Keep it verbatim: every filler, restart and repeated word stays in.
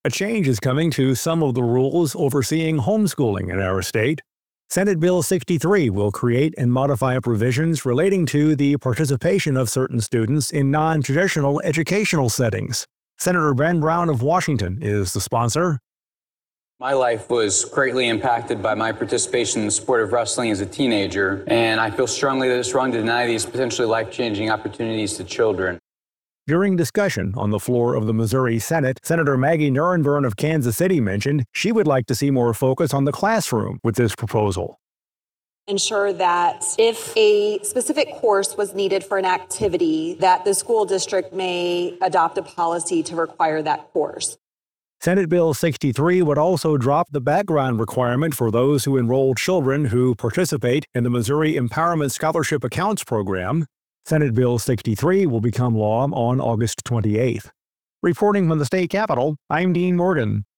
A change is coming to some of the rules overseeing homeschooling in our state. Senate Bill sixty-three will create and modify provisions relating to the participation of certain students in non-traditional educational settings. Senator Ben Brown of Washington is the sponsor. My life was greatly impacted by my participation in the sport of wrestling as a teenager, and I feel strongly that it's wrong to deny these potentially life-changing opportunities to children. During discussion on the floor of the Missouri Senate, Senator Maggie Nurenburn of Kansas City mentioned she would like to see more focus on the classroom with this proposal. Ensure that if a specific course was needed for an activity, that the school district may adopt a policy to require that course. Senate Bill sixty-three would also drop the background requirement for those who enroll children who participate in the Missouri Empowerment Scholarship Accounts program. Senate Bill sixty-three will become law on August twenty-eighth. Reporting from the state capitol, I'm Dean Morgan.